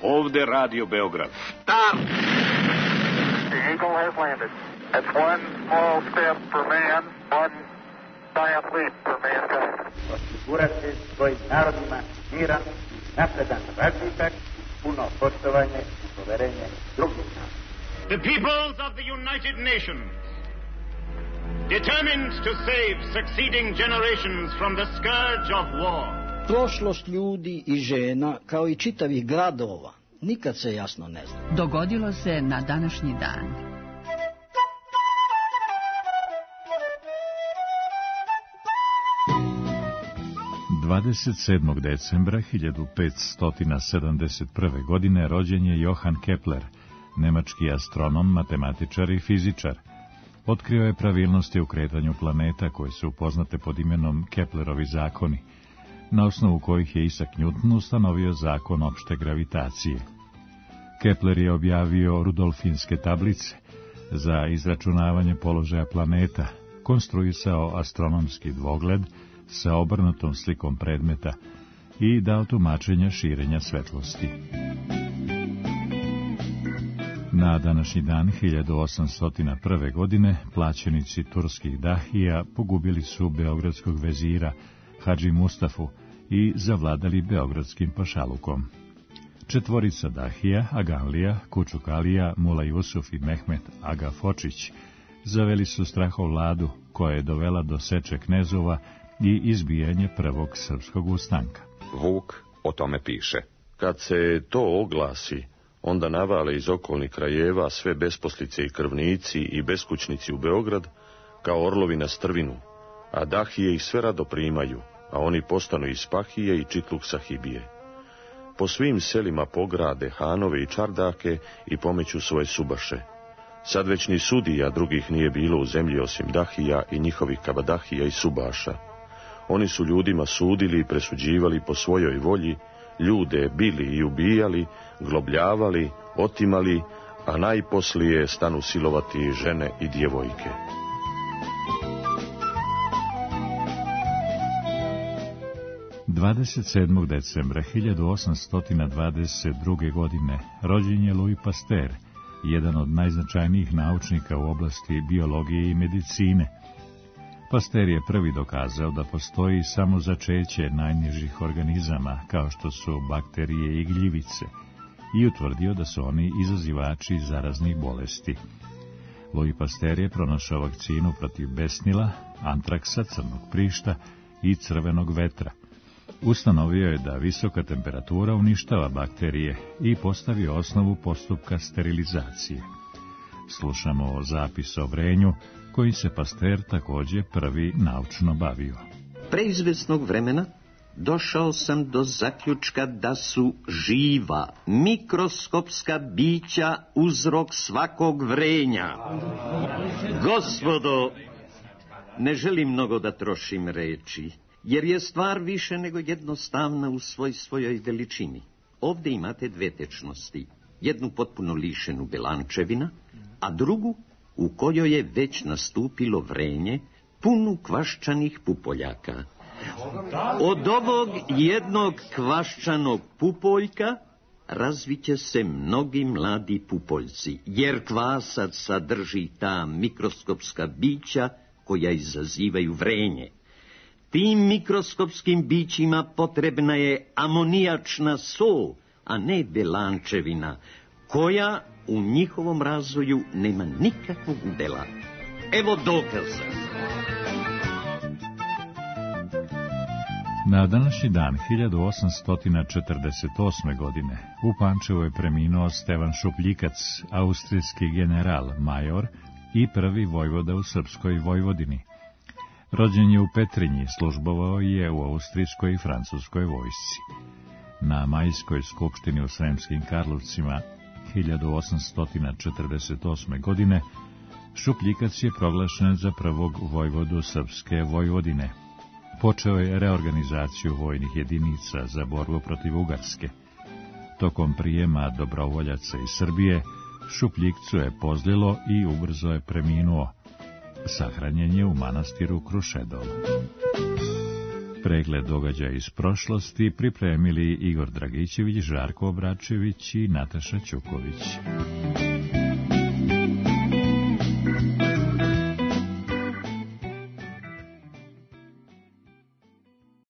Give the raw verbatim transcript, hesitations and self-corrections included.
Ovde Radio Beograd. Start! The Eagle has landed. That's one small step for man, one giant leap for mankind. Osigurati svojim narodima miran, napredan razvitak, puno poštovanje i poverenje drugih naroda. The peoples of the United Nations, determined to save succeeding generations from the scourge of war. Prošlost ljudi i žena, kao i čitavih gradova, nikad se jasno ne zna. Dogodilo se na današnji dan. dvadeset sedmog decembra hiljadu petsto sedamdeset prve. godine rođen je Johann Kepler, nemački astronom, matematičar i fizičar. Otkrio je pravilnosti u kretanju planeta koje su poznate pod imenom Keplerovi zakoni, na osnovu kojih je Isaac Newton ustanovio zakon opšte gravitacije. Kepler je objavio Rudolfinske tablice za izračunavanje položaja planeta, konstruisao astronomski dvogled sa obrnutom slikom predmeta i dao tumačenja širenja svetlosti. Na današnji dan hiljadu osamsto prve. godine plaćenici turskih dahija pogubili su beogradskog vezira Hadži Mustafu i zavladali beogradskim pašalukom. Četvorica dahija, Aganlija, Kučukalija, Mula Jusuf i Mehmet Aga Fočić, zaveli su strahovladu koja je dovela do seče knezova i izbijanje prvog srpskog ustanka. Vuk o tome piše. Kad se to oglasi, onda navale iz okolnih krajeva sve besposlice i krvnici i beskućnici u Beograd, kao orlovi na strvinu, a dahije ih sve rado primaju, a oni postanu iz Pahije i Čitluk Sahibije. Po svim selima pograde hanove i čardake i pomeću svoje subaše. Sad već ni sudija drugih nije bilo u zemlji osim dahija i njihovih kabadahija i subaša. Oni su ljudima sudili i presuđivali po svojoj volji, ljude bili i ubijali, globljavali, otimali, a najposlije stanu silovati žene i djevojke. dvadeset sedmog decembra hiljadu osamsto dvadeset druge. godine rođen je Louis Pasteur, jedan od najznačajnijih naučnika u oblasti biologije i medicine. Pasteur je prvi dokazao da postoji samo začeće najnižih organizama, kao što su bakterije i gljivice, i utvrdio da su oni izazivači zaraznih bolesti. Louis Pasteur je pronašao vakcinu protiv besnila, antraksa, crnog prišta i crvenog vetra. Ustanovio je da visoka temperatura uništava bakterije i postavio osnovu postupka sterilizacije. Slušamo zapis o vrenju, koji se Pasteur također prvi naučno bavio. Pre izvesnog vremena došao sam do zaključka da su živa, mikroskopska bića uzrok svakog vrenja. Gospodo, ne želim mnogo da trošim reči, jer je stvar više nego jednostavna u svoj svojoj veličini. Ovdje imate dve tečnosti, jednu potpuno lišenu belančevina, a drugu u kojoj je već nastupilo vrenje, punu kvaščanih pupoljaka. Od ovog jednog kvaščanog pupoljka razviće se mnogi mladi pupoljci, jer kvasac sadrži ta mikroskopska bića koja izazivaju vrenje. Tim mikroskopskim bićima potrebna je amonijačna sol, a ne belančevina, koja u njihovom razvoju nema nikakvog udela. Evo dokaza. Na današnji dan hiljadu osamsto četrdeset osme. godine u Pančevu je preminuo Stevan Šupljikac, austrijski general, major i prvi vojvoda u srpskoj Vojvodini. Rođen je u Petrinji, službovao je u austrijskoj i francuskoj vojsci. Na majskoj skupštini u Sremskim Karlovcima hiljadu osamsto četrdeset osme. godine Šupljikac je proglašen za prvog vojvodu srpske Vojvodine. Počeo je reorganizaciju vojnih jedinica za borbu protiv Ugarske. Tokom prijema dobrovoljaca iz Srbije, Šupljikcu je pozlilo i ubrzo je preminuo. Sahranjen je u manastiru Krušedol. pregled događaja iz prošlosti pripremili Igor Dragićević, Žarko Obračević i Nataša Ćuković.